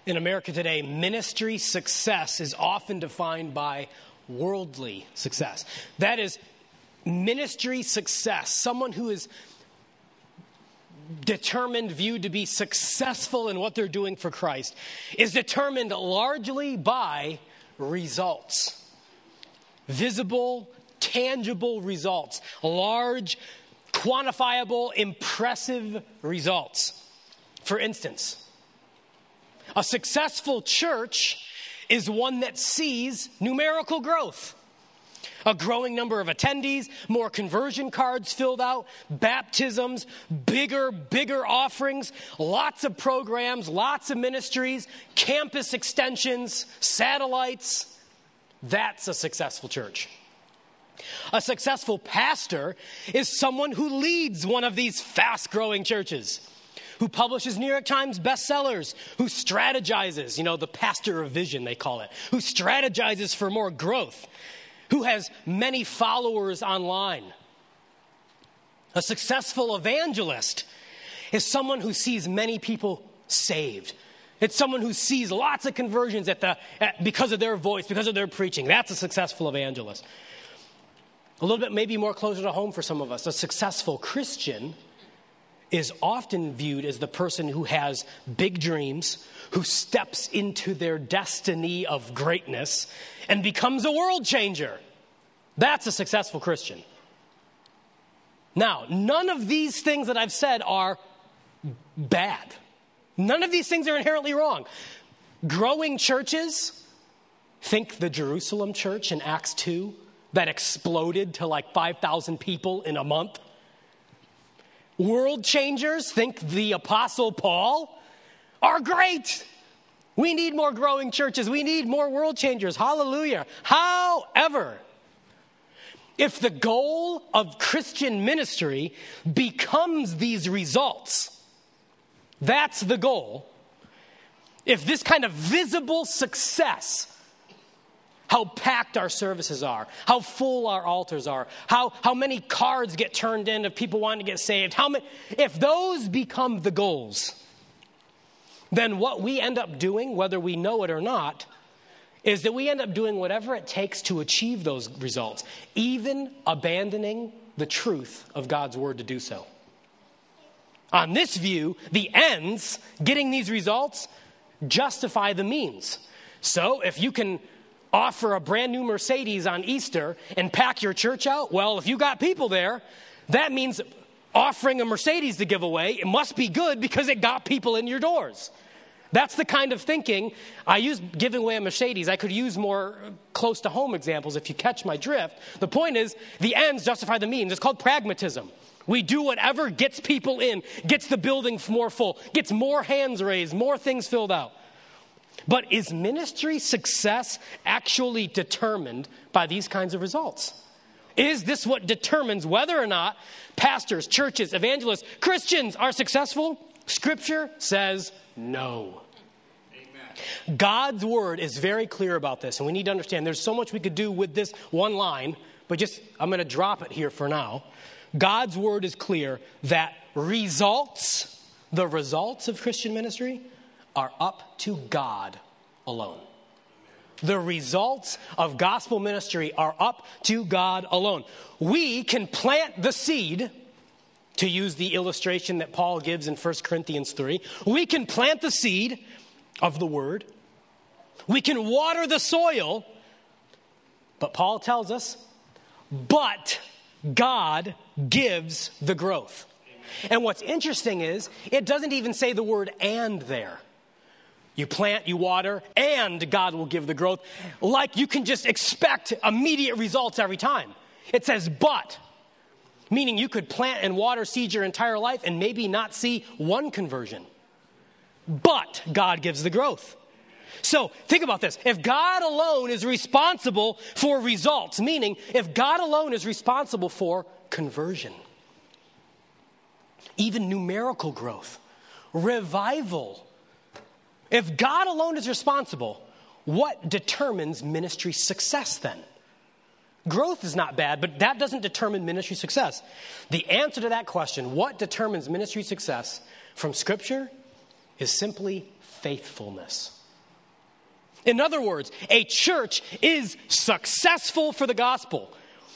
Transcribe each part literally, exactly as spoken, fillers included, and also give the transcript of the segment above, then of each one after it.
In America today, ministry success is often defined by worldly success. That is, ministry success, someone who is determined, viewed to be successful in what they're doing for Christ, is determined largely by results. Visible, tangible results. Large, quantifiable, impressive results. For instance, a successful church is one that sees numerical growth. A growing number of attendees, more conversion cards filled out, baptisms, bigger, bigger offerings, lots of programs, lots of ministries, campus extensions, satellites. That's a successful church. A successful pastor is someone who leads one of these fast-growing churches, who publishes New York Times bestsellers, who strategizes, you know, the pastor of vision, they call it, who strategizes for more growth, who has many followers online. A successful evangelist is someone who sees many people saved. It's someone who sees lots of conversions at the at, because of their voice, because of their preaching. That's a successful evangelist. A little bit maybe more closer to home for some of us. A successful Christian is often viewed as the person who has big dreams, who steps into their destiny of greatness and becomes a world changer. That's a successful Christian. Now, none of these things that I've said are bad. None of these things are inherently wrong. Growing churches, think the Jerusalem church in Acts two that exploded to like five thousand people in a month. World changers, think the Apostle Paul, are great. We need more growing churches. We need more world changers. Hallelujah. However, if the goal of Christian ministry becomes these results, that's the goal. If this kind of visible success, how packed our services are, how full our altars are, how, how many cards get turned in of people wanting to get saved, how many, if those become the goals, then what we end up doing, whether we know it or not, is that we end up doing whatever it takes to achieve those results, even abandoning the truth of God's word to do so. On this view, the ends, getting these results, justify the means. So if you can offer a brand new Mercedes on Easter and pack your church out, well, if you got people there, that means offering a Mercedes to give away, it must be good because it got people in your doors. That's the kind of thinking. I use giving away a Mercedes. I could use more close to home examples if you catch my drift. The point is, the ends justify the means. It's called pragmatism. We do whatever gets people in, gets the building more full, gets more hands raised, more things filled out. But is ministry success actually determined by these kinds of results? Is this what determines whether or not pastors, churches, evangelists, Christians are successful? Scripture says no. Amen. God's word is very clear about this, and we need to understand there's so much we could do with this one line, but just I'm going to drop it here for now. God's word is clear that results, the results of Christian ministry, are up to God alone. The results of gospel ministry are up to God alone. We can plant the seed, to use the illustration that Paul gives in First Corinthians three. We can plant the seed of the word. We can water the soil. But Paul tells us, but God gives the growth. And what's interesting is, it doesn't even say the word and there. You plant, you water, and God will give the growth. Like you can just expect immediate results every time. It says but. Meaning you could plant and water seeds your entire life and maybe not see one conversion. But God gives the growth. So think about this. If God alone is responsible for results, meaning if God alone is responsible for conversion, even numerical growth, revival, if God alone is responsible, what determines ministry success then? Growth is not bad, but that doesn't determine ministry success. The answer to that question, what determines ministry success from Scripture, is simply faithfulness. In other words, a church is successful for the gospel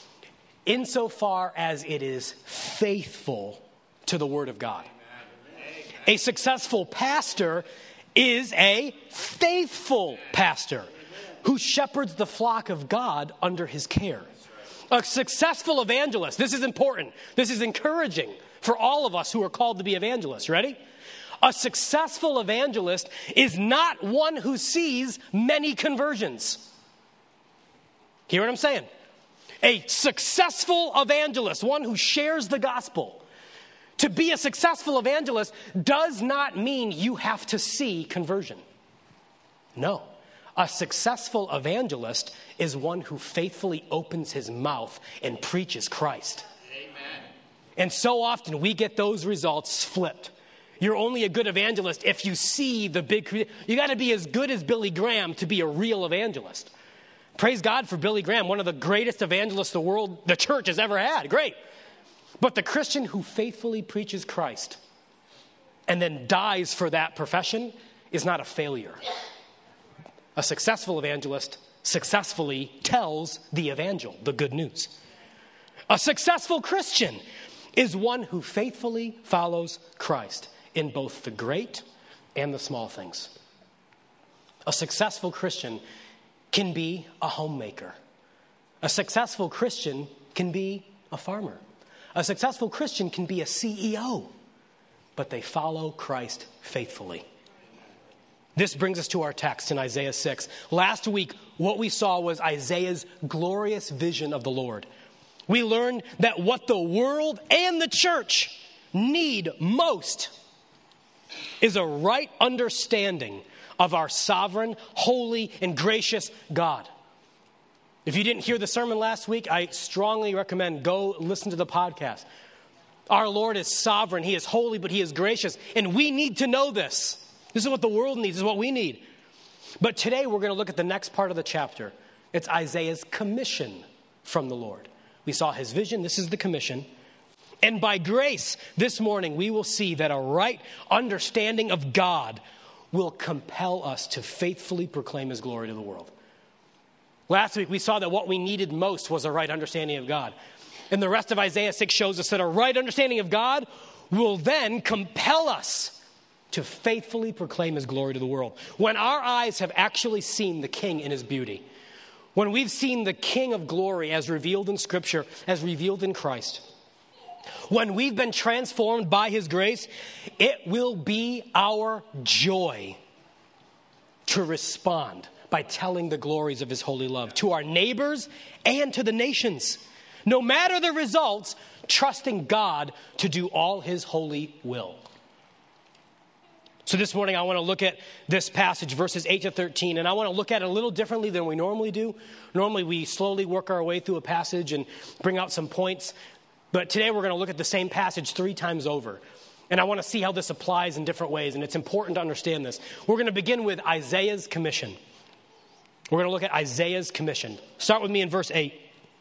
insofar as it is faithful to the Word of God. A successful pastor is a faithful pastor who shepherds the flock of God under his care. A successful evangelist, this is important, this is encouraging for all of us who are called to be evangelists. Ready? A successful evangelist is not one who sees many conversions. Hear what I'm saying? A successful evangelist, one who shares the gospel. To be a successful evangelist does not mean you have to see conversion. No. A successful evangelist is one who faithfully opens his mouth and preaches Christ. Amen. And so often we get those results flipped. You're only a good evangelist if you see the big... You got to be as good as Billy Graham to be a real evangelist. Praise God for Billy Graham, one of the greatest evangelists the world, the church has ever had. Great. But the Christian who faithfully preaches Christ and then dies for that profession is not a failure. A successful evangelist successfully tells the evangel, the good news. A successful Christian is one who faithfully follows Christ in both the great and the small things. A successful Christian can be a homemaker. A successful Christian can be a farmer. A successful Christian can be a C E O, but they follow Christ faithfully. This brings us to our text in Isaiah six. Last week, what we saw was Isaiah's glorious vision of the Lord. We learned that what the world and the church need most is a right understanding of our sovereign, holy, and gracious God. If you didn't hear the sermon last week, I strongly recommend go listen to the podcast. Our Lord is sovereign. He is holy, but he is gracious. And we need to know this. This is what the world needs. This is what we need. But today we're going to look at the next part of the chapter. It's Isaiah's commission from the Lord. We saw his vision. This is the commission. And by grace, this morning, we will see that a right understanding of God will compel us to faithfully proclaim his glory to the world. Last week, we saw that what we needed most was a right understanding of God. And the rest of Isaiah six shows us that a right understanding of God will then compel us to faithfully proclaim his glory to the world. When our eyes have actually seen the King in his beauty, when we've seen the King of glory as revealed in Scripture, as revealed in Christ, when we've been transformed by his grace, it will be our joy to respond by telling the glories of his holy love to our neighbors and to the nations. No matter the results, trusting God to do all his holy will. So this morning I want to look at this passage, verses eight to thirteen, and I want to look at it a little differently than we normally do. Normally we slowly work our way through a passage and bring out some points. But today we're going to look at the same passage three times over. And I want to see how this applies in different ways, and it's important to understand this. We're going to begin with Isaiah's commission. We're going to look at Isaiah's commission. Start with me in verse eight.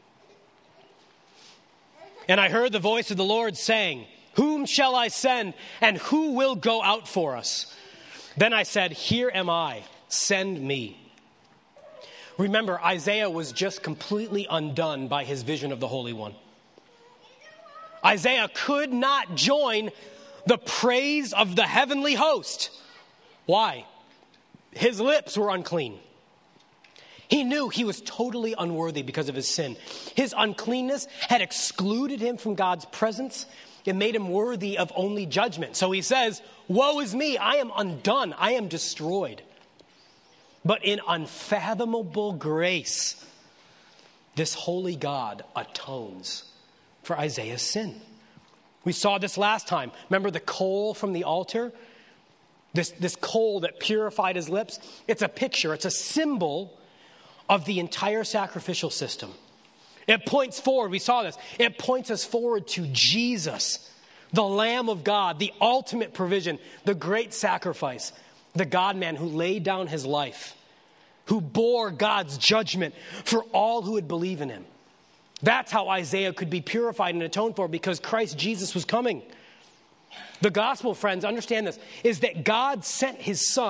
And I heard the voice of the Lord saying, "Whom shall I send, and who will go out for us?" Then I said, "Here am I, send me." Remember, Isaiah was just completely undone by his vision of the Holy One. Isaiah could not join the praise of the heavenly host. Why? His lips were unclean. He knew he was totally unworthy because of his sin. His uncleanness had excluded him from God's presence. It made him worthy of only judgment. So he says, "Woe is me, I am undone, I am destroyed." But in unfathomable grace, this holy God atones for Isaiah's sin. We saw this last time. Remember the coal from the altar? This, this coal that purified his lips? It's a picture, it's a symbol of the entire sacrificial system. It points forward, we saw this, it points us forward to Jesus, the Lamb of God, the ultimate provision, the great sacrifice, the God-man who laid down his life, who bore God's judgment for all who would believe in him. That's how Isaiah could be purified and atoned for, because Christ Jesus was coming. The gospel, friends, understand this, is that God sent his son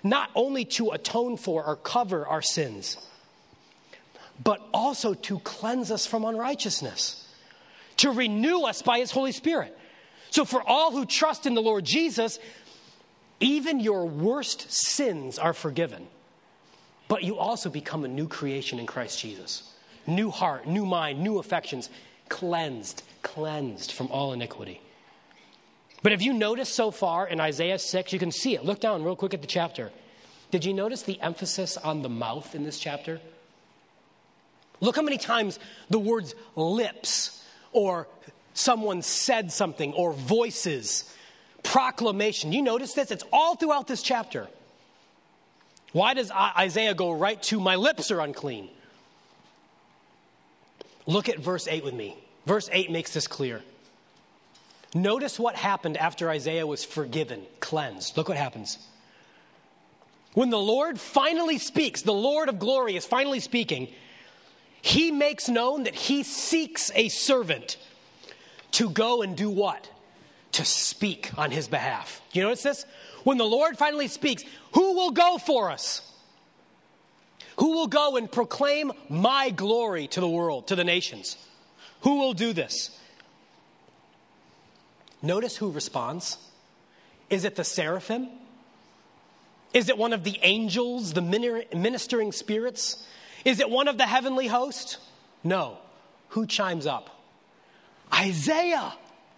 not only to atone for or cover our sins, but also to cleanse us from unrighteousness, to renew us by his Holy Spirit. So for all who trust in the Lord Jesus, even your worst sins are forgiven. But you also become a new creation in Christ Jesus. New heart, new mind, new affections, cleansed, cleansed from all iniquity. But have you noticed so far in Isaiah six, you can see it. Look down real quick at the chapter. Did you notice the emphasis on the mouth in this chapter? Look how many times the words lips or someone said something or voices, proclamation. You notice this? It's all throughout this chapter. Why does Isaiah go right to my lips are unclean? Look at verse eight with me. Verse eight makes this clear. Notice what happened after Isaiah was forgiven, cleansed. Look what happens. When the Lord finally speaks, the Lord of glory is finally speaking, he makes known that he seeks a servant to go and do what? To speak on his behalf. Do you notice this? When the Lord finally speaks, who will go for us? Who will go and proclaim my glory to the world, to the nations? Who will do this? Notice who responds. Is it the seraphim? Is it one of the angels, the ministering spirits? Is it one of the heavenly host? No. Who chimes up? Isaiah.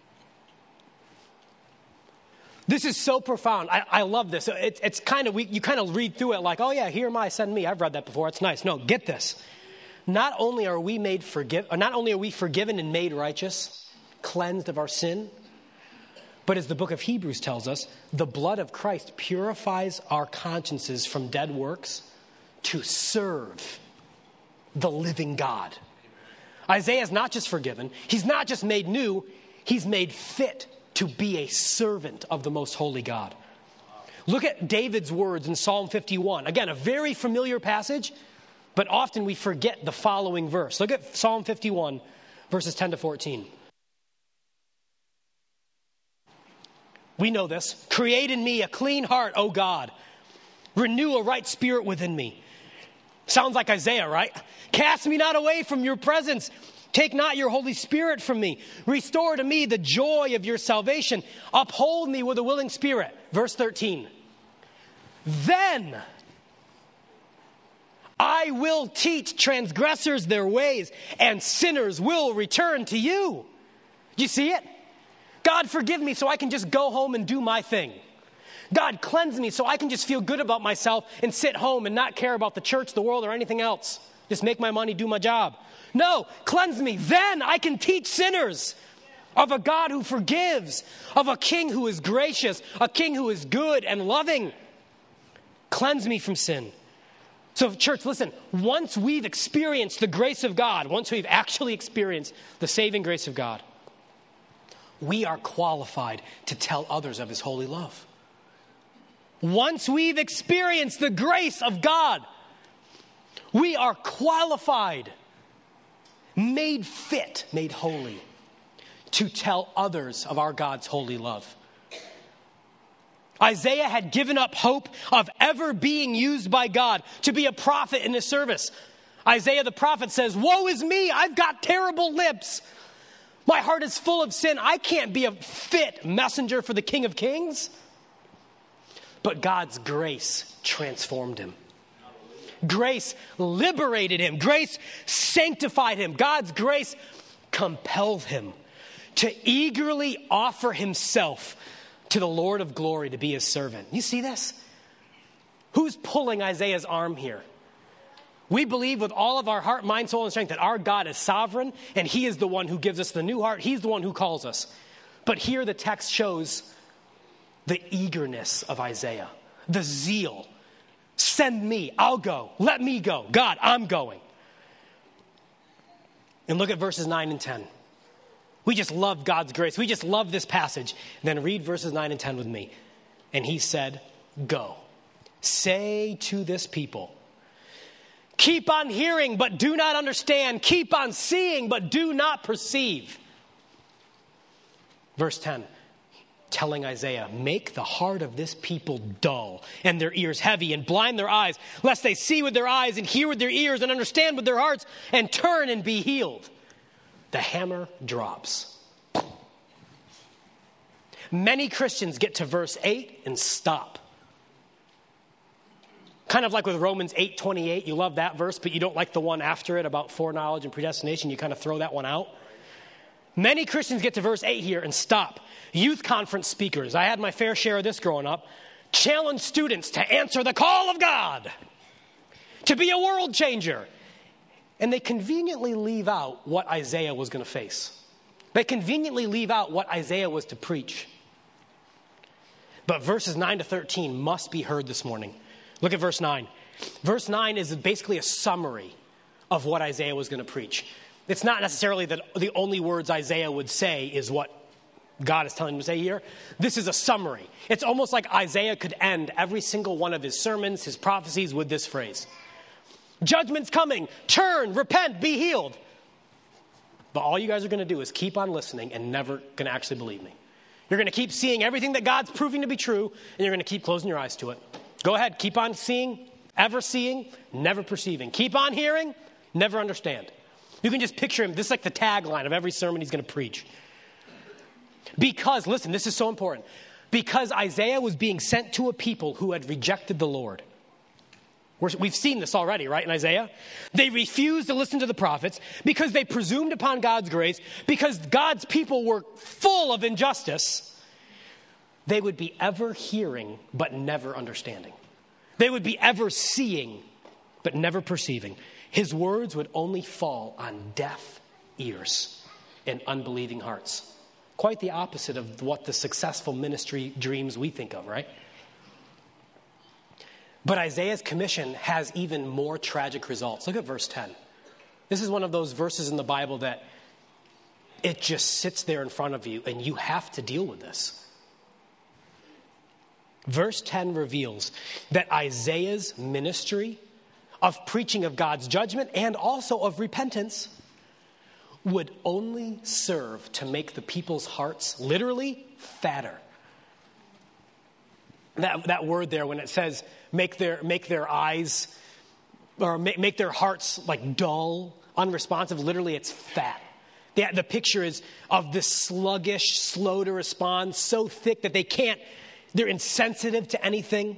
This is so profound. I, I love this. It, it's kind of, we, you kind of read through it like, oh yeah, here am I, send me. I've read that before. It's nice. No, get this. Not only are we made forgive, or not only are we forgiven and made righteous, cleansed of our sin, but as the book of Hebrews tells us, the blood of Christ purifies our consciences from dead works to serve the living God. Isaiah is not just forgiven. He's not just made new. He's made fit to be a servant of the most holy God. Look at David's words in Psalm fifty-one. Again, a very familiar passage, but often we forget the following verse. Look at Psalm fifty-one, verses ten to fourteen. We know this. Create in me a clean heart, O God. Renew a right spirit within me. Sounds like Isaiah, right? Cast me not away from your presence. Take not your Holy Spirit from me. Restore to me the joy of your salvation. Uphold me with a willing spirit. Verse thirteen. Then I will teach transgressors their ways, and sinners will return to you. You see it? God, forgive me so I can just go home and do my thing. God, cleanse me so I can just feel good about myself and sit home and not care about the church, the world, or anything else. Just make my money, do my job. No, cleanse me. Then I can teach sinners of a God who forgives, of a king who is gracious, a king who is good and loving. Cleanse me from sin. So, church, listen, once we've experienced the grace of God, once we've actually experienced the saving grace of God, we are qualified to tell others of his holy love. Once we've experienced the grace of God, we are qualified, made fit, made holy, to tell others of our God's holy love. Isaiah had given up hope of ever being used by God to be a prophet in his service. Isaiah the prophet says, woe is me, I've got terrible lips. My heart is full of sin. I can't be a fit messenger for the King of Kings. But God's grace transformed him. Grace liberated him. Grace sanctified him. God's grace compelled him to eagerly offer himself to the Lord of glory to be his servant. You see this? Who's pulling Isaiah's arm here? We believe with all of our heart, mind, soul, and strength that our God is sovereign and he is the one who gives us the new heart. He's the one who calls us. But here the text shows the eagerness of Isaiah, the zeal. Send me, I'll go. Let me go. God, I'm going. And look at verses nine and ten. We just love God's grace. We just love this passage. And then read verses nine and ten with me. And he said, go. Say to this people, keep on hearing, but do not understand. Keep on seeing, but do not perceive. Verse ten. telling Isaiah, make the heart of this people dull and their ears heavy and blind their eyes, lest they see with their eyes and hear with their ears and understand with their hearts and turn and be healed. The hammer drops. Many Christians get to verse eight and stop. Kind of like with Romans eight twenty-eight, you love that verse, but you don't like the one after it about foreknowledge and predestination. You kind of throw that one out. Many Christians get to verse eight here and stop. Youth conference speakers, I had my fair share of this growing up, challenge students to answer the call of God, to be a world changer. And they conveniently leave out what Isaiah was going to face. They conveniently leave out what Isaiah was to preach. But verses nine to thirteen must be heard this morning. Look at verse nine. Verse nine is basically a summary of what Isaiah was going to preach. It's not necessarily that the only words Isaiah would say is what God is telling him to say here. This is a summary. It's almost like Isaiah could end every single one of his sermons, his prophecies, with this phrase. Judgment's coming. Turn, repent, be healed. But all you guys are going to do is keep on listening and never going to actually believe me. You're going to keep seeing everything that God's proving to be true, and you're going to keep closing your eyes to it. Go ahead. Keep on seeing, ever seeing, never perceiving. Keep on hearing, never understand. You can just picture him. This is like the tagline of every sermon he's going to preach. Because, listen, this is so important. Because Isaiah was being sent to a people who had rejected the Lord. We're, we've seen this already, right, in Isaiah? They refused to listen to the prophets because they presumed upon God's grace, because God's people were full of injustice. They would be ever hearing but never understanding. They would be ever seeing but never perceiving. His words would only fall on deaf ears and unbelieving hearts. Quite the opposite of what the successful ministry dreams we think of, right? But Isaiah's commission has even more tragic results. Look at verse ten. This is one of those verses in the Bible that it just sits there in front of you and you have to deal with this. Verse ten reveals that Isaiah's ministry of preaching of God's judgment and also of repentance would only serve to make the people's hearts literally fatter. That, that word there, when it says make their, make their eyes or make, make their hearts like dull, unresponsive, literally it's fat. The, the picture is of this sluggish, slow to respond, so thick that they can't, they're insensitive to anything,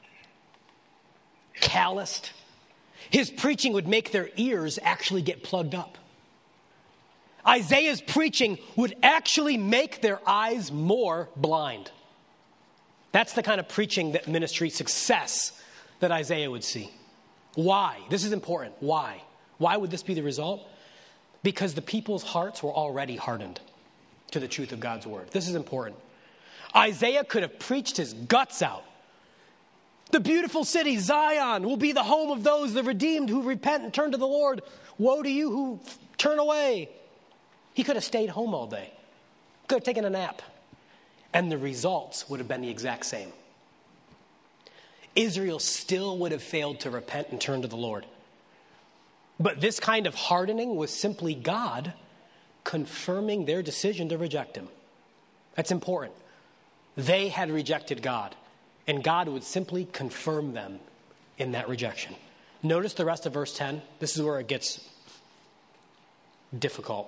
calloused. His preaching would make their ears actually get plugged up. Isaiah's preaching would actually make their eyes more blind. That's the kind of preaching that ministry success that Isaiah would see. Why? This is important. Why? Why would this be the result? Because the people's hearts were already hardened to the truth of God's word. This is important. Isaiah could have preached his guts out. The beautiful city, Zion, will be the home of those, the redeemed who repent and turn to the Lord. Woe to you who turn away. He could have stayed home all day. Could have taken a nap. And the results would have been the exact same. Israel still would have failed to repent and turn to the Lord. But this kind of hardening was simply God confirming their decision to reject him. That's important. They had rejected God, and God would simply confirm them in that rejection. Notice the rest of verse ten. This is where it gets difficult.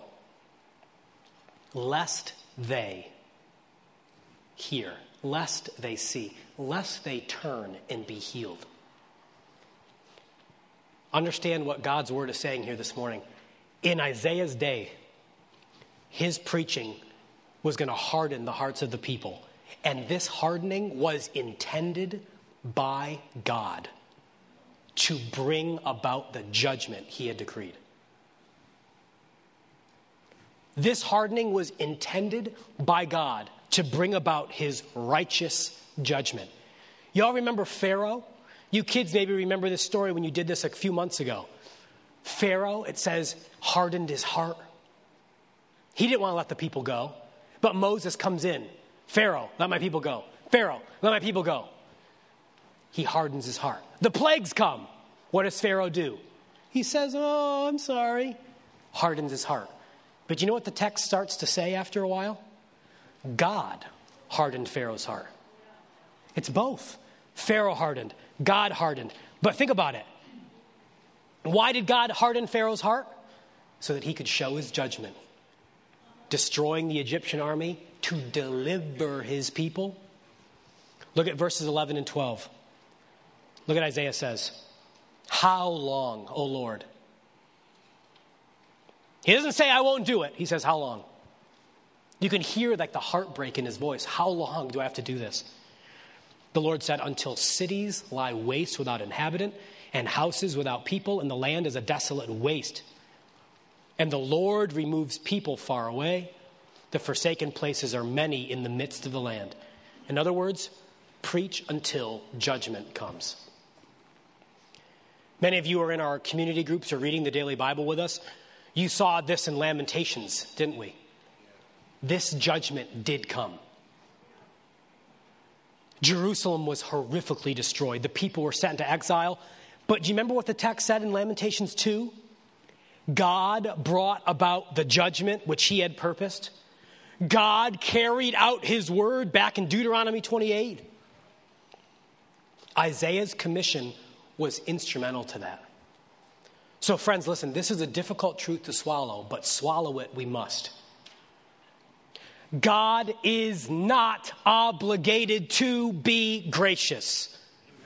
Lest they hear, lest they see, lest they turn and be healed. Understand what God's word is saying here this morning. In Isaiah's day, his preaching was going to harden the hearts of the people. And this hardening was intended by God to bring about the judgment he had decreed. This hardening was intended by God to bring about his righteous judgment. Y'all remember Pharaoh? You kids maybe remember this story when you did this a few months ago. Pharaoh, it says, hardened his heart. He didn't want to let the people go. But Moses comes in. Pharaoh, let my people go. Pharaoh, let my people go. He hardens his heart. The plagues come. What does Pharaoh do? He says, oh, I'm sorry. Hardens his heart. But you know what the text starts to say after a while? God hardened Pharaoh's heart. It's both. Pharaoh hardened, God hardened. But think about it. Why did God harden Pharaoh's heart? So that he could show his judgment, destroying the Egyptian army to deliver his people. Look at verses eleven and twelve. Look at Isaiah says, how long, O Lord? He doesn't say, I won't do it. He says, how long? You can hear like the heartbreak in his voice. How long do I have to do this? The Lord said, until cities lie waste without inhabitant and houses without people, and the land is a desolate waste. And the Lord removes people far away. The forsaken places are many in the midst of the land. In other words, preach until judgment comes. Many of you are in our community groups or reading the daily Bible with us. You saw this in Lamentations, didn't we? This judgment did come. Jerusalem was horrifically destroyed. The people were sent into exile. But do you remember what the text said in Lamentations two? God brought about the judgment which he had purposed. God carried out his word back in Deuteronomy twenty-eight. Isaiah's commission was instrumental to that. So friends, listen, this is a difficult truth to swallow, but swallow it we must. God is not obligated to be gracious.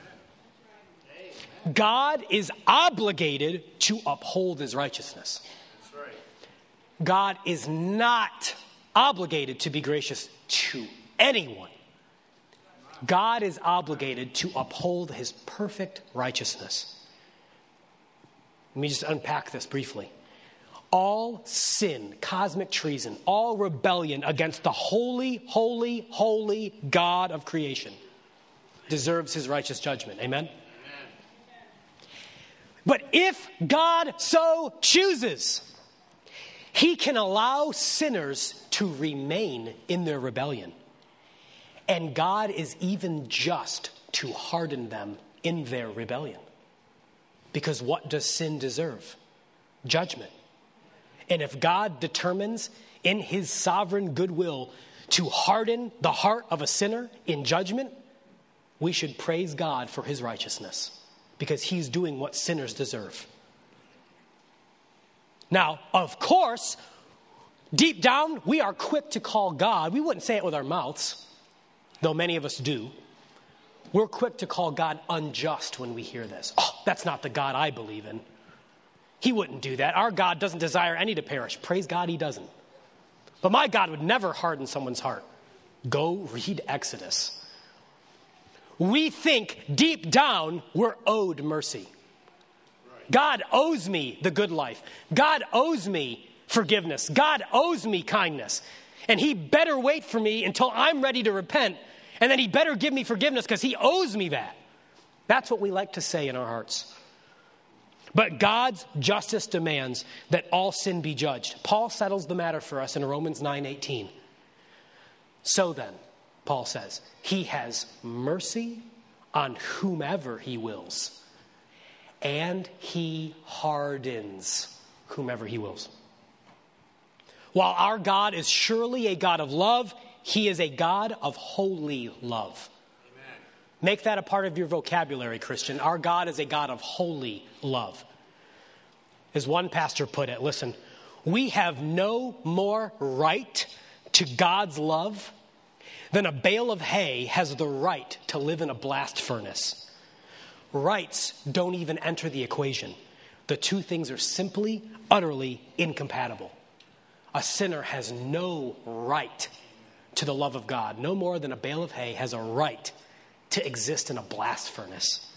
God is obligated to uphold his righteousness. God is not obligated to be gracious to anyone. God is obligated to uphold his perfect righteousness. Let me just unpack this briefly. All sin, cosmic treason, all rebellion against the holy, holy, holy God of creation deserves his righteous judgment. Amen? Amen. But if God so chooses, he can allow sinners to remain in their rebellion. And God is even just to harden them in their rebellion. Because what does sin deserve? Judgment. And if God determines in his sovereign goodwill to harden the heart of a sinner in judgment, we should praise God for his righteousness because he's doing what sinners deserve. Now, of course, deep down, we are quick to call God. We wouldn't say it with our mouths, though many of us do. We're quick to call God unjust when we hear this. Oh, that's not the God I believe in. He wouldn't do that. Our God doesn't desire any to perish. Praise God, he doesn't. But my God would never harden someone's heart. Go read Exodus. We think deep down we're owed mercy. God owes me the good life. God owes me forgiveness. God owes me kindness. And he better wait for me until I'm ready to repent. And then he better give me forgiveness because he owes me that. That's what we like to say in our hearts. But God's justice demands that all sin be judged. Paul settles the matter for us in Romans nine eighteen. So then, Paul says, he has mercy on whomever he wills, and he hardens whomever he wills. While our God is surely a God of love, he is a God of holy love. Amen. Make that a part of your vocabulary, Christian. Our God is a God of holy love. As one pastor put it, listen, we have no more right to God's love than a bale of hay has the right to live in a blast furnace. Rights don't even enter the equation. The two things are simply, utterly incompatible. A sinner has no right to the love of God, no more than a bale of hay has a right to exist in a blast furnace.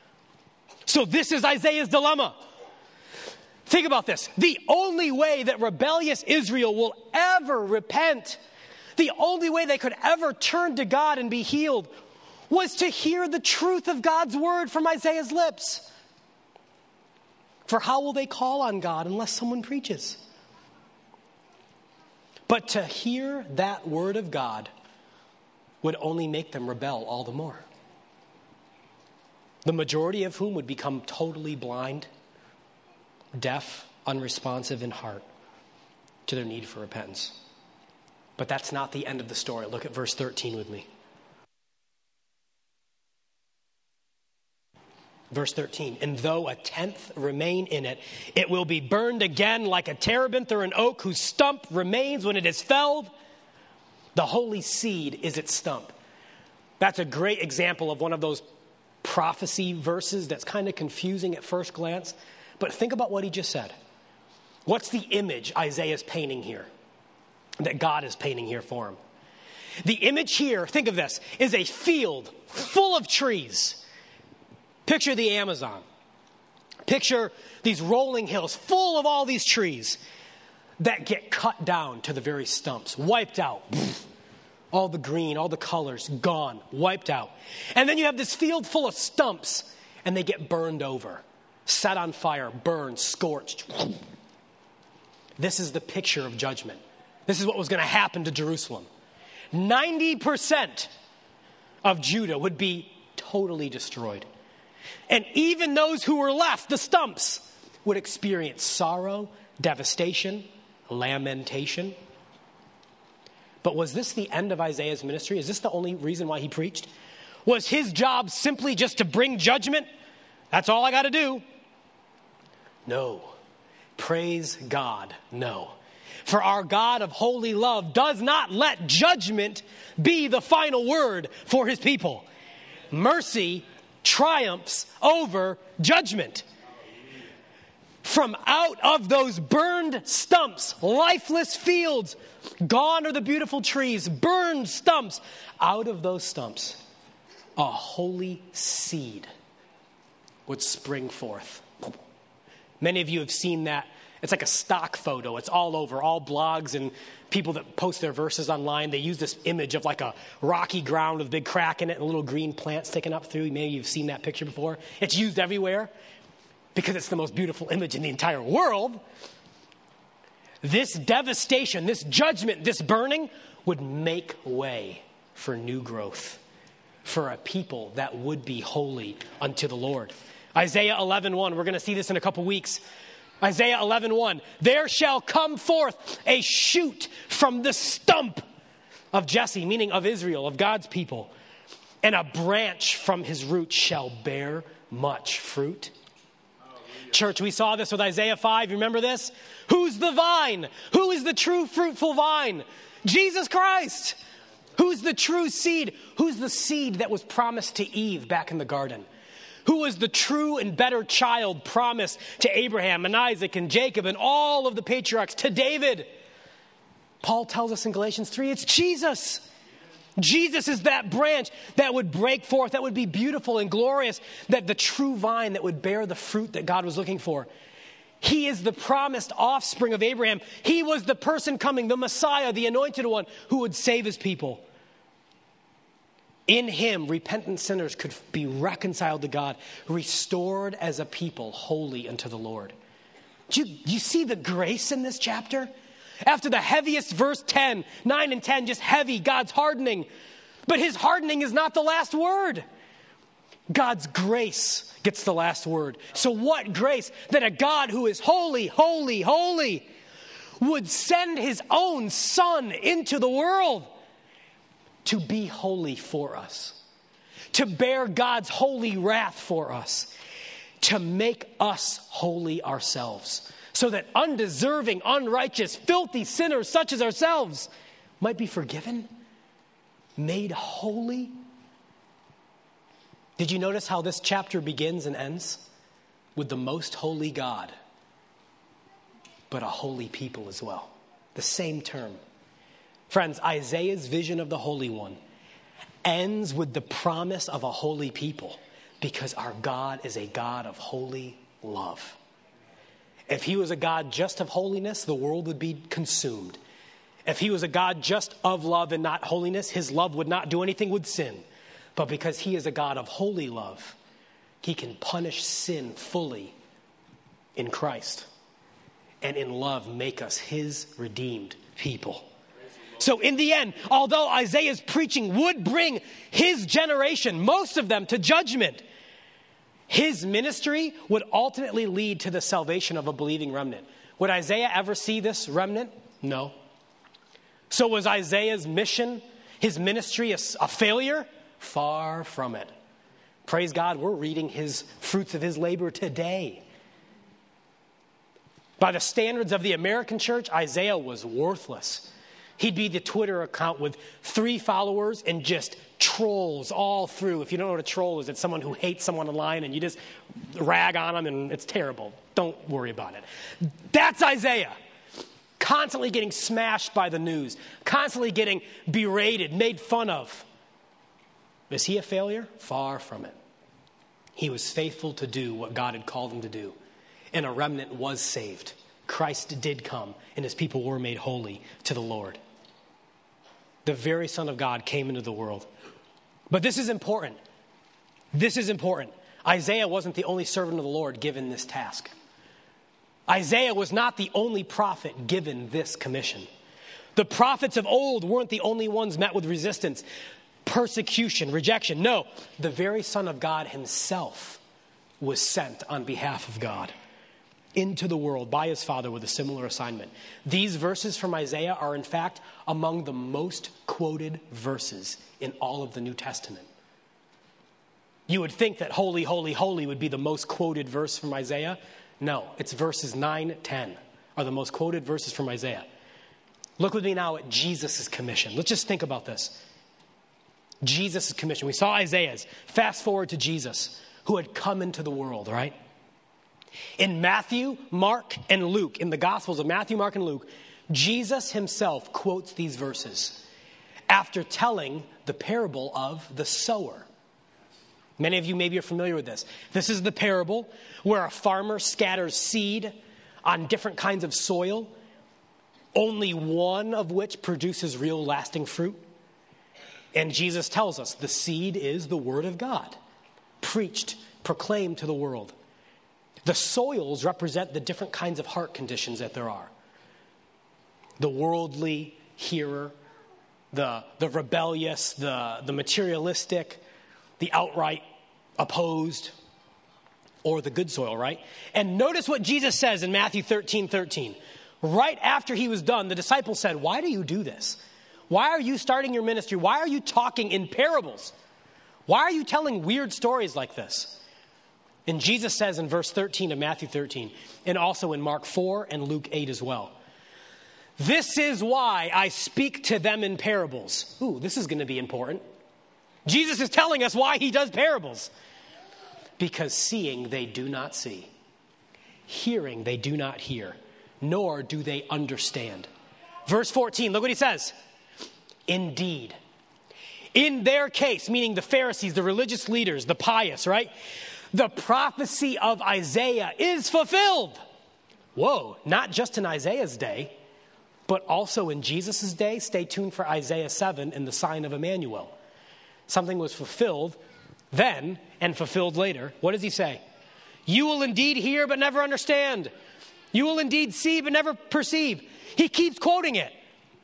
So this is Isaiah's dilemma. Think about this. The only way that rebellious Israel will ever repent, the only way they could ever turn to God and be healed, was to hear the truth of God's word from Isaiah's lips. For how will they call on God unless someone preaches? But to hear that word of God would only make them rebel all the more. The majority of whom would become totally blind, deaf, unresponsive in heart to their need for repentance. But that's not the end of the story. Look at verse thirteen with me. Verse thirteen, and though a tenth remain in it, it will be burned again like a terebinth or an oak whose stump remains when it is felled. The holy seed is its stump. That's a great example of one of those prophecy verses that's kind of confusing at first glance. But think about what he just said. What's the image Isaiah is painting here? That God is painting here for him. The image here, think of this, is a field full of trees. Picture the Amazon. Picture these rolling hills full of all these trees that get cut down to the very stumps, wiped out. All the green, all the colors, gone, wiped out. And then you have this field full of stumps, and they get burned over, set on fire, burned, scorched. This is the picture of judgment. This is what was going to happen to Jerusalem. ninety percent of Judah would be totally destroyed. And even those who were left, the stumps, would experience sorrow, devastation, lamentation. But was this the end of Isaiah's ministry? Is this the only reason why he preached? Was his job simply just to bring judgment? That's all I got to do? No. Praise God, no. For our God of holy love does not let judgment be the final word for his people. Mercy triumphs over judgment. From out of those burned stumps, lifeless fields, gone are the beautiful trees, burned stumps. Out of those stumps, a holy seed would spring forth. Many of you have seen that. It's like a stock photo. It's all over, all blogs and people that post their verses online. They use this image of like a rocky ground with a big crack in it and a little green plant sticking up through. Maybe you've seen that picture before. It's used everywhere because it's the most beautiful image in the entire world. This devastation, this judgment, this burning would make way for new growth, for a people that would be holy unto the Lord. Isaiah eleven one, we're going to see this in a couple weeks. Isaiah eleven one, there shall come forth a shoot from the stump of Jesse, meaning of Israel, of God's people, and a branch from his root shall bear much fruit. Church, we saw this with Isaiah five. You remember this? Who's the vine? Who is the true fruitful vine? Jesus Christ. Who's the true seed? Who's the seed that was promised to Eve back in the garden? Who was the true and better child promised to Abraham and Isaac and Jacob and all of the patriarchs, to David? Paul tells us in Galatians three, it's Jesus. Jesus is that branch that would break forth, that would be beautiful and glorious, that the true vine that would bear the fruit that God was looking for. He is the promised offspring of Abraham. He was the person coming, the Messiah, the anointed one, who would save his people. In him, repentant sinners could be reconciled to God, restored as a people, holy unto the Lord. Do you, do you see the grace in this chapter? After the heaviest verse ten, nine and ten, just heavy, God's hardening. But his hardening is not the last word. God's grace gets the last word. So what grace that a God who is holy, holy, holy would send his own son into the world to be holy for us, to bear God's holy wrath for us, to make us holy ourselves, so that undeserving, unrighteous, filthy sinners such as ourselves might be forgiven, made holy. Did you notice how this chapter begins and ends? With the most holy God, but a holy people as well. The same term. Friends, Isaiah's vision of the Holy One ends with the promise of a holy people, because our God is a God of holy love. If he was a God just of holiness, the world would be consumed. If he was a God just of love and not holiness, his love would not do anything with sin. But because he is a God of holy love, he can punish sin fully in Christ, and in love make us his redeemed people. So in the end, although Isaiah's preaching would bring his generation, most of them, to judgment, his ministry would ultimately lead to the salvation of a believing remnant. Would Isaiah ever see this remnant? No. So was Isaiah's mission, his ministry, a, a failure? Far from it. Praise God, we're reading his fruits of his labor today. By the standards of the American church, Isaiah was worthless. He'd be the Twitter account with three followers and just trolls all through. If you don't know what a troll is, it's someone who hates someone online and you just rag on them and it's terrible. Don't worry about it. That's Isaiah. Constantly getting smashed by the news. Constantly getting berated, made fun of. Is he a failure? Far from it. He was faithful to do what God had called him to do. And a remnant was saved. Christ did come, and his people were made holy to the Lord. The very Son of God came into the world. But this is important. This is important. Isaiah wasn't the only servant of the Lord given this task. Isaiah was not the only prophet given this commission. The prophets of old weren't the only ones met with resistance, persecution, rejection. No, the very Son of God himself was sent on behalf of God into the world by his Father with a similar assignment. These verses from Isaiah are, in fact, among the most quoted verses in all of the New Testament. You would think that holy, holy, holy would be the most quoted verse from Isaiah. No, it's verses nine, ten are the most quoted verses from Isaiah. Look with me now at Jesus' commission. Let's just think about this. Jesus' commission. We saw Isaiah's. Fast forward to Jesus, who had come into the world, right? In Matthew, Mark, and Luke, in the Gospels of Matthew, Mark, and Luke, Jesus himself quotes these verses after telling the parable of the sower. Many of you maybe are familiar with this. This is the parable where a farmer scatters seed on different kinds of soil, only one of which produces real lasting fruit. And Jesus tells us the seed is the word of God, preached, proclaimed to the world. The soils represent the different kinds of heart conditions that there are. The worldly hearer, the, the rebellious, the, the materialistic, the outright opposed, or the good soil, right? And notice what Jesus says in Matthew thirteen thirteen. Right after he was done, the disciples said, "Why do you do this? Why are you starting your ministry? Why are you talking in parables? Why are you telling weird stories like this?" And Jesus says in verse thirteen of Matthew thirteen, and also in Mark four and Luke eight as well, "This is why I speak to them in parables." Ooh, this is going to be important. Jesus is telling us why he does parables. "Because seeing they do not see, hearing they do not hear, nor do they understand." Verse fourteen, look what he says. "Indeed, in their case," meaning the Pharisees, the religious leaders, the pious, right? "The prophecy of Isaiah is fulfilled." Whoa, not just in Isaiah's day, but also in Jesus' day. Stay tuned for Isaiah seven and the sign of Emmanuel. Something was fulfilled then and fulfilled later. What does he say? "You will indeed hear but never understand. You will indeed see but never perceive." He keeps quoting it.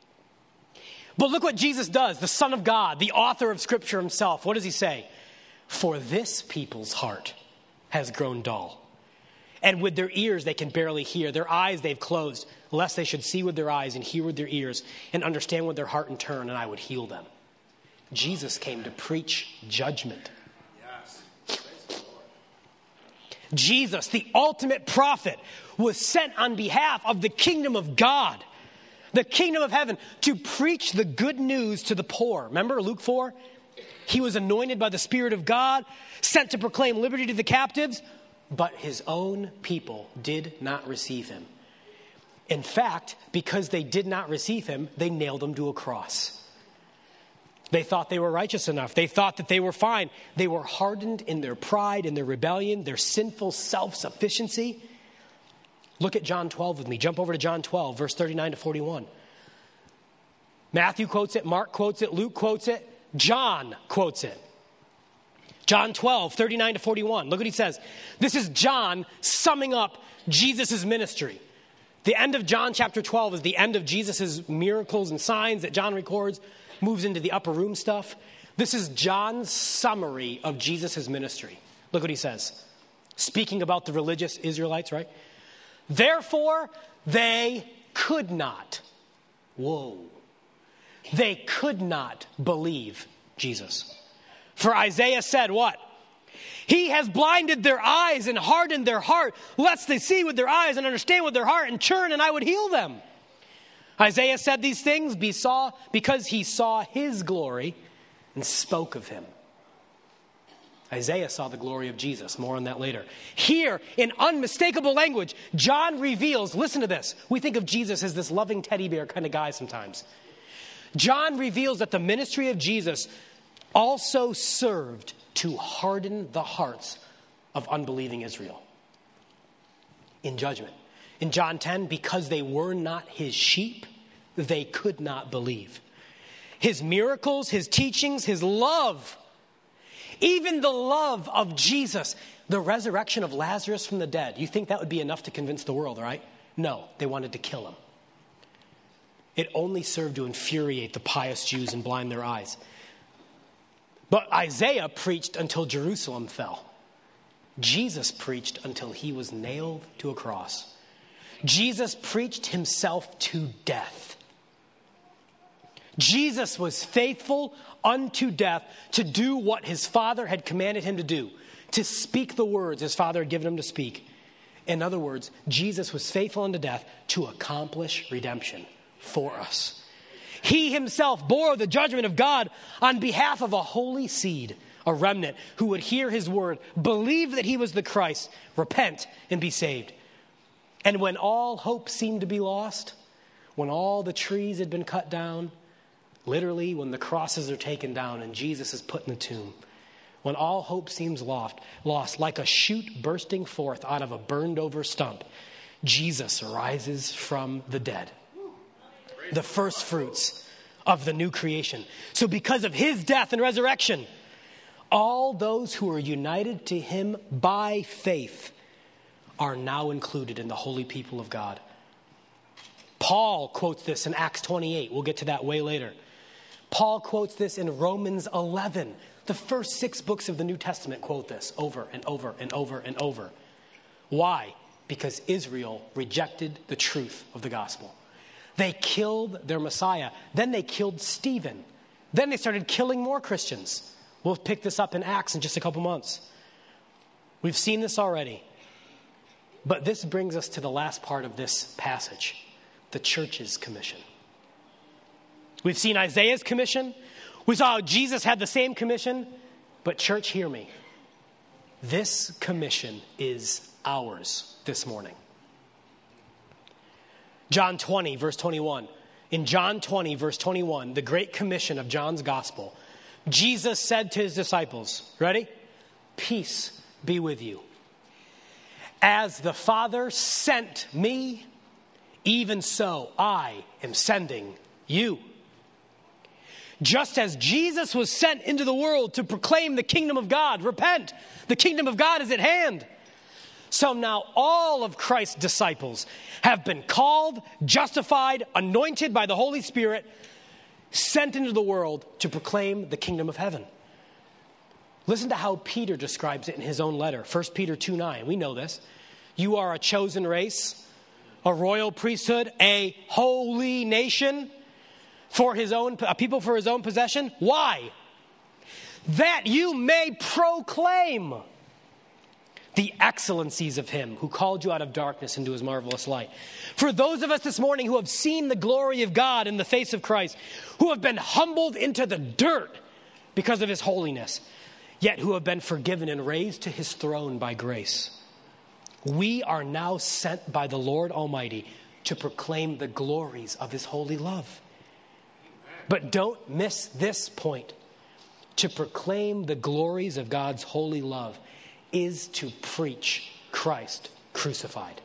But look what Jesus does, the Son of God, the author of Scripture himself. What does he say? "For this people's heart has grown dull. And with their ears they can barely hear. Their eyes they've closed, lest they should see with their eyes and hear with their ears and understand with their heart and turn, and I would heal them." Jesus came to preach judgment. Yes. Jesus, the ultimate prophet, was sent on behalf of the kingdom of God, the kingdom of heaven, to preach the good news to the poor. Remember Luke four? He was anointed by the Spirit of God, sent to proclaim liberty to the captives, but his own people did not receive him. In fact, because they did not receive him, they nailed him to a cross. They thought they were righteous enough. They thought that they were fine. They were hardened in their pride, in their rebellion, their sinful self-sufficiency. Look at John twelve with me. Jump over to John twelve, verse thirty-nine to forty-one. Matthew quotes it, Mark quotes it, Luke quotes it, John quotes it. John twelve, thirty-nine to forty-one. Look what he says. This is John summing up Jesus' ministry. The end of John chapter twelve is the end of Jesus' miracles and signs that John records, moves into the upper room stuff. This is John's summary of Jesus' ministry. Look what he says. Speaking about the religious Israelites, right? "Therefore, they could not." Whoa. They could not believe Jesus. For Isaiah said what? He has blinded their eyes and hardened their heart, lest they see with their eyes and understand with their heart and turn, and I would heal them. Isaiah said these things because he saw his glory and spoke of him. Isaiah saw the glory of Jesus. More on that later. Here, in unmistakable language, John reveals, listen to this. We think of Jesus as this loving teddy bear kind of guy sometimes. John reveals that the ministry of Jesus also served to harden the hearts of unbelieving Israel in judgment. In John ten, because they were not his sheep, they could not believe. His miracles, his teachings, his love, even the love of Jesus, the resurrection of Lazarus from the dead. You think that would be enough to convince the world, right? No, they wanted to kill him. It only served to infuriate the pious Jews and blind their eyes. But Isaiah preached until Jerusalem fell. Jesus preached until he was nailed to a cross. Jesus preached himself to death. Jesus was faithful unto death to do what his Father had commanded him to do, to speak the words his Father had given him to speak. In other words, Jesus was faithful unto death to accomplish redemption for us. He himself bore the judgment of God on behalf of a holy seed, a remnant who would hear his word, believe that he was the Christ, repent and be saved. And when all hope seemed to be lost, when all the trees had been cut down, literally when the crosses are taken down and Jesus is put in the tomb, when all hope seems lost, lost like a shoot bursting forth out of a burned over stump, Jesus arises from the dead. The first fruits of the new creation. So because of his death and resurrection, all those who are united to him by faith are now included in the holy people of God. Paul quotes this in Acts twenty-eight. We'll get to that way later. Paul quotes this in Romans eleven. The first six books of the New Testament quote this over and over and over and over. Why? Because Israel rejected the truth of the gospel. They killed their Messiah. Then they killed Stephen. Then they started killing more Christians. We'll pick this up in Acts in just a couple months. We've seen this already. But this brings us to the last part of this passage, the church's commission. We've seen Isaiah's commission. We saw how Jesus had the same commission. But church, hear me. This commission is ours this morning. John twenty, verse twenty-one. In John twenty, verse twenty-one, the great commission of John's gospel, Jesus said to his disciples, ready? Peace be with you. As the Father sent me, even so I am sending you. Just as Jesus was sent into the world to proclaim the kingdom of God, repent, the kingdom of God is at hand. So now all of Christ's disciples have been called, justified, anointed by the Holy Spirit, sent into the world to proclaim the kingdom of heaven. Listen to how Peter describes it in his own letter. First Peter two nine. We know this. You are a chosen race, a royal priesthood, a holy nation, for his own, a people for his own possession. Why? That you may proclaim the excellencies of him who called you out of darkness into his marvelous light. For those of us this morning who have seen the glory of God in the face of Christ, who have been humbled into the dirt because of his holiness, yet who have been forgiven and raised to his throne by grace, we are now sent by the Lord Almighty to proclaim the glories of his holy love. But don't miss this point. To proclaim the glories of God's holy love is to preach Christ crucified.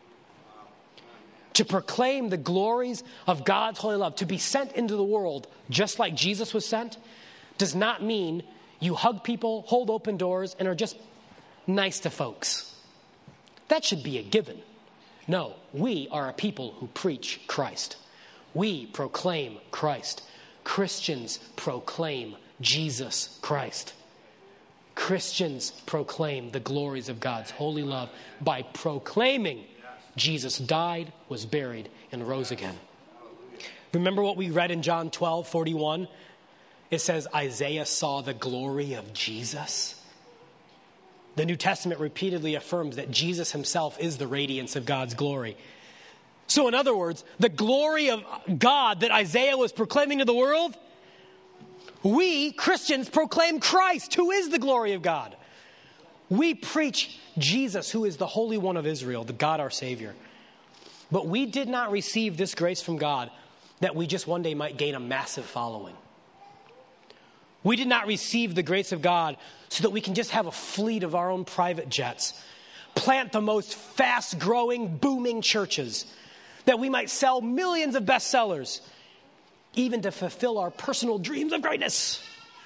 To proclaim the glories of God's holy love, to be sent into the world just like Jesus was sent, does not mean you hug people, hold open doors, and are just nice to folks. That should be a given. No, we are a people who preach Christ. We proclaim Christ. Christians proclaim Jesus Christ. Christians proclaim the glories of God's holy love by proclaiming Jesus died, was buried, and rose again. Remember what we read in John twelve forty-one? It says Isaiah saw the glory of Jesus. The New Testament repeatedly affirms that Jesus himself is the radiance of God's glory. So in other words, the glory of God that Isaiah was proclaiming to the world, we Christians proclaim Christ, who is the glory of God. We preach Jesus, who is the Holy One of Israel, the God our Savior. But we did not receive this grace from God that we just one day might gain a massive following. We did not receive the grace of God so that we can just have a fleet of our own private jets, plant the most fast-growing, booming churches, that we might sell millions of bestsellers, even to fulfill our personal dreams of greatness.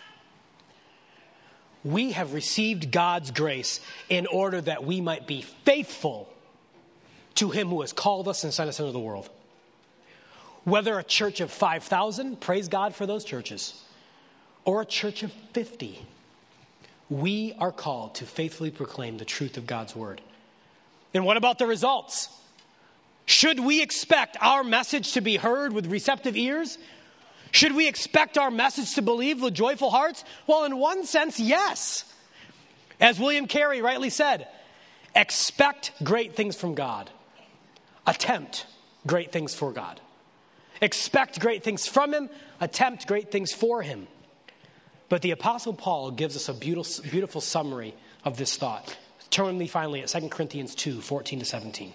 We have received God's grace in order that we might be faithful to him who has called us and sent us into the world. Whether a church of five thousand, praise God for those churches, or a church of fifty, we are called to faithfully proclaim the truth of God's word. And what about the results? Should we expect our message to be heard with receptive ears? Should we expect our message to believe with joyful hearts? Well, in one sense, yes. As William Carey rightly said, expect great things from God. Attempt great things for God. Expect great things from him. Attempt great things for him. But the Apostle Paul gives us a beautiful, beautiful summary of this thought. Turn with me finally at Second Corinthians two, fourteen to seventeen.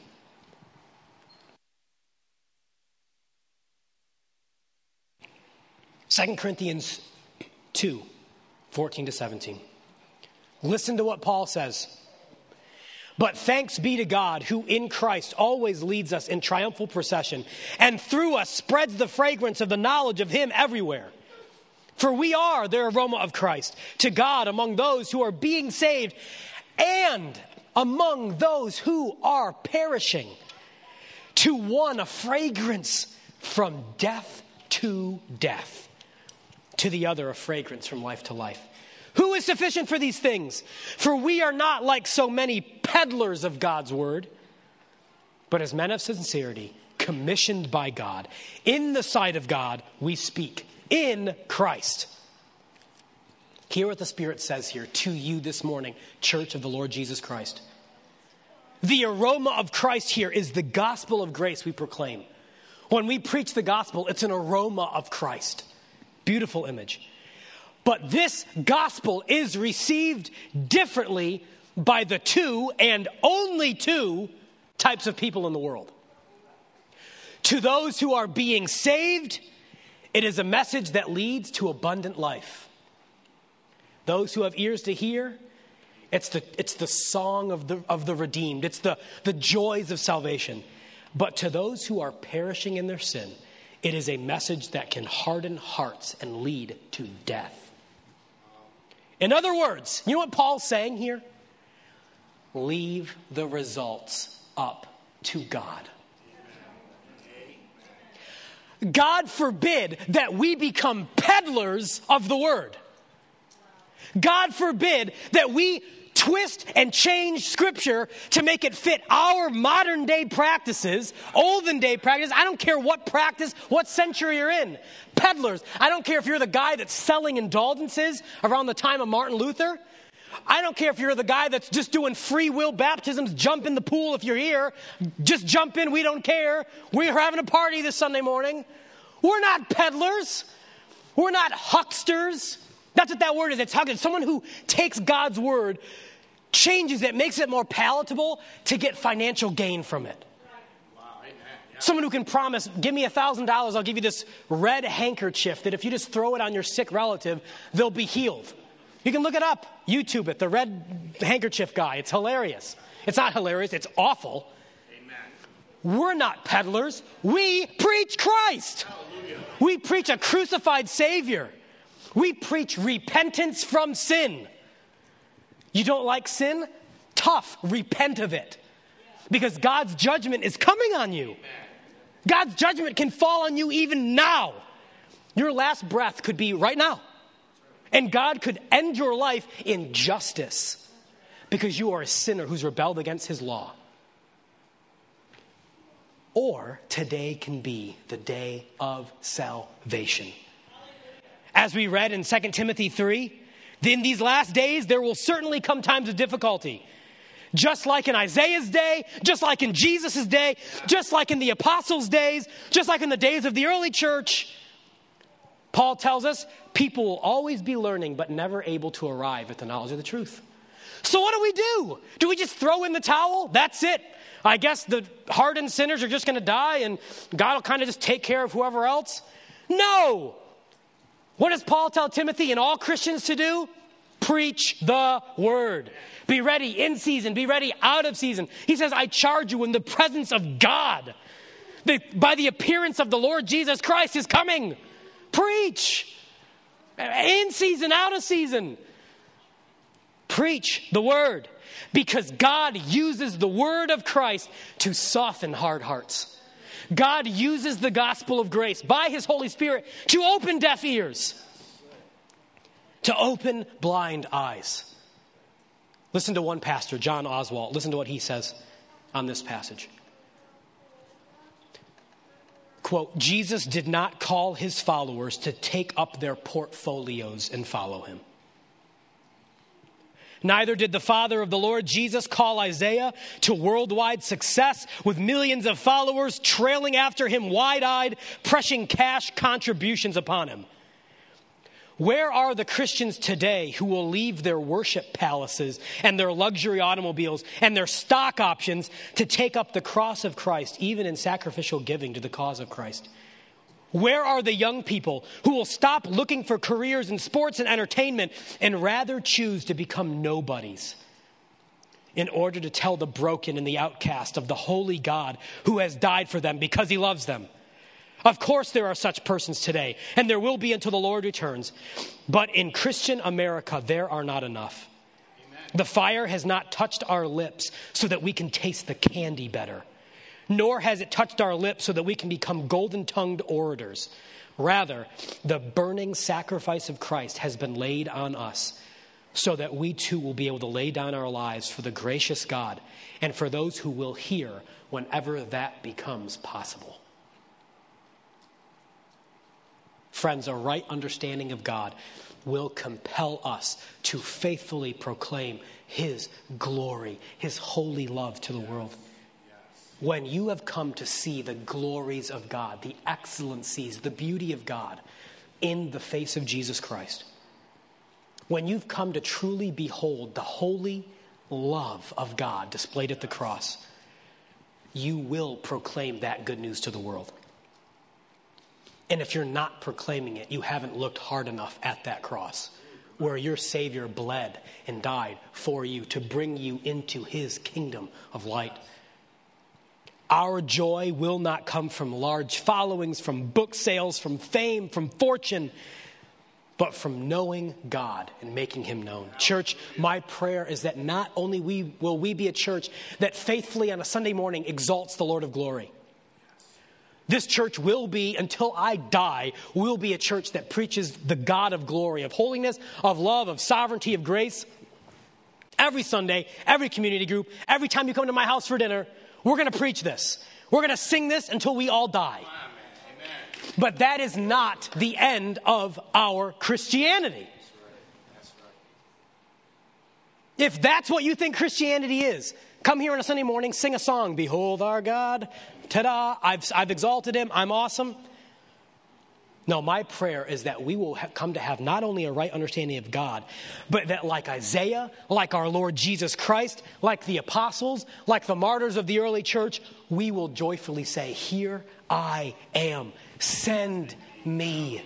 Second Corinthians two, fourteen to seventeen. Listen to what Paul says. But thanks be to God, who in Christ always leads us in triumphal procession, and through us spreads the fragrance of the knowledge of him everywhere. For we are the aroma of Christ to God among those who are being saved and among those who are perishing. To one a fragrance from death to death, to the other a fragrance from life to life. Who is sufficient for these things? For we are not like so many peddlers of God's word, but as men of sincerity, commissioned by God. In the sight of God, we speak in Christ. Hear what the Spirit says here to you this morning, Church of the Lord Jesus Christ. The aroma of Christ here is the gospel of grace we proclaim. When we preach the gospel, it's an aroma of Christ. Beautiful image. But this gospel is received differently by the two and only two types of people in the world. To those who are being saved, it is a message that leads to abundant life. Those who have ears to hear, it's the, it's the song of the, of the redeemed. It's the, the joys of salvation. But to those who are perishing in their sin, it is a message that can harden hearts and lead to death. In other words, you know what Paul's saying here? Leave the results up to God. God forbid that we become peddlers of the word. God forbid that we twist and change scripture to make it fit our modern day practices, olden day practices. I don't care what practice, what century you're in. Peddlers. I don't care if you're the guy that's selling indulgences around the time of Martin Luther. I don't care if you're the guy that's just doing free will baptisms. Jump in the pool if you're here. Just jump in. We don't care. We're having a party this Sunday morning. We're not peddlers. We're not hucksters. That's what that word is. It's huckster. Someone who takes God's word, changes it, makes it more palatable to get financial gain from it. Wow, amen. Yeah. Someone who can promise, give me a thousand dollars, I'll give you this red handkerchief that if you just throw it on your sick relative, they'll be healed. You can look it up, YouTube it, the red handkerchief guy. It's hilarious. It's not hilarious, it's awful. Amen. We're not peddlers. We preach Christ. Hallelujah. We preach a crucified Savior. We preach repentance from sin. You don't like sin? Tough. Repent of it. Because God's judgment is coming on you. God's judgment can fall on you even now. Your last breath could be right now. And God could end your life in justice because you are a sinner who's rebelled against his law. or today can be the day of salvation. As we read in Second Timothy three, in these last days there will certainly come times of difficulty. Just like in Isaiah's day, just like in Jesus' day, just like in the apostles' days, just like in the days of the early church, Paul tells us people will always be learning but never able to arrive at the knowledge of the truth. So what do we do? Do we just throw in the towel? That's it. I guess the hardened sinners are just going to die and God will kind of just take care of whoever else? No. What does Paul tell Timothy and all Christians to do? Preach the word. Be ready in season. Be ready out of season. He says, I charge you in the presence of God, that by the appearance of the Lord Jesus Christ is coming. Preach. In season, out of season. Preach the word. Because God uses the word of Christ to soften hard hearts. God uses the gospel of grace by his Holy Spirit to open deaf ears. To open blind eyes. Listen to one pastor, John Oswalt. Listen to what he says on this passage. Quote, Jesus did not call his followers to take up their portfolios and follow him. Neither did the Father of the Lord Jesus call Isaiah to worldwide success with millions of followers trailing after him wide-eyed, pressing cash contributions upon him. Where are the Christians today who will leave their worship palaces and their luxury automobiles and their stock options to take up the cross of Christ, even in sacrificial giving to the cause of Christ? Where are the young people who will stop looking for careers in sports and entertainment and rather choose to become nobodies in order to tell the broken and the outcast of the holy God who has died for them because he loves them? Of course there are such persons today, and there will be until the Lord returns. But in Christian America, there are not enough. Amen. The fire has not touched our lips so that we can taste the candy better. Nor has it touched our lips so that we can become golden-tongued orators. Rather, the burning sacrifice of Christ has been laid on us so that we too will be able to lay down our lives for the gracious God and for those who will hear whenever that becomes possible. Friends, a right understanding of God will compel us to faithfully proclaim his glory, his holy love to the world. When you have come to see the glories of God, the excellencies, the beauty of God in the face of Jesus Christ, when you've come to truly behold the holy love of God displayed at the cross, you will proclaim that good news to the world. And if you're not proclaiming it, you haven't looked hard enough at that cross where your Savior bled and died for you to bring you into his kingdom of light. Our joy will not come from large followings, from book sales, from fame, from fortune, but from knowing God and making him known. Church, my prayer is that not only we will we be a church that faithfully on a Sunday morning exalts the Lord of glory. This church will be, until I die, will be a church that preaches the God of glory, of holiness, of love, of sovereignty, of grace. Every Sunday, every community group, every time you come to my house for dinner, we're going to preach this. We're going to sing this until we all die. Amen. But that is not the end of our Christianity. That's right. That's right. If that's what you think Christianity is, come here on a Sunday morning, sing a song, Behold our God, ta-da, I've, I've exalted him, I'm awesome. No, my prayer is that we will have come to have not only a right understanding of God, but that like Isaiah, like our Lord Jesus Christ, like the apostles, like the martyrs of the early church, we will joyfully say, here I am, send me.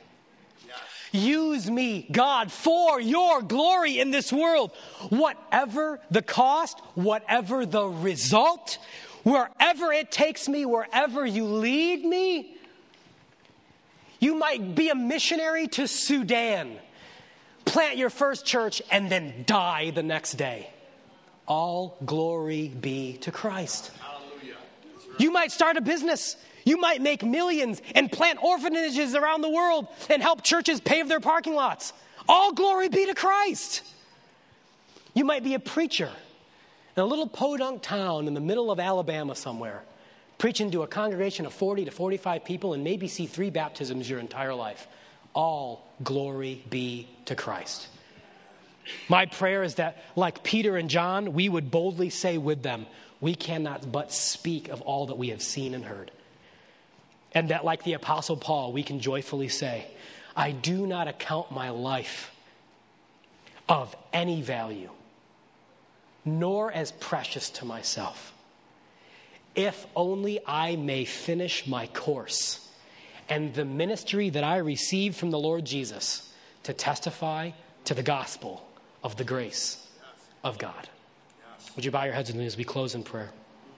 Use me, God, for your glory in this world. Whatever the cost, whatever the result, wherever it takes me, wherever you lead me. You might be a missionary to Sudan, plant your first church, and then die the next day. All glory be to Christ. Hallelujah. Right. You might start a business. You might make millions and plant orphanages around the world and help churches pave their parking lots. All glory be to Christ. You might be a preacher in a little podunk town in the middle of Alabama somewhere, preaching to a congregation of forty to forty-five people and maybe see three baptisms your entire life. All glory be to Christ. My prayer is that, like Peter and John, we would boldly say with them, we cannot but speak of all that we have seen and heard. And that, like the Apostle Paul, we can joyfully say, I do not account my life of any value, nor as precious to myself, if only I may finish my course and the ministry that I received from the Lord Jesus to testify to the gospel of the grace of God. Would you bow your heads with me as we close in prayer?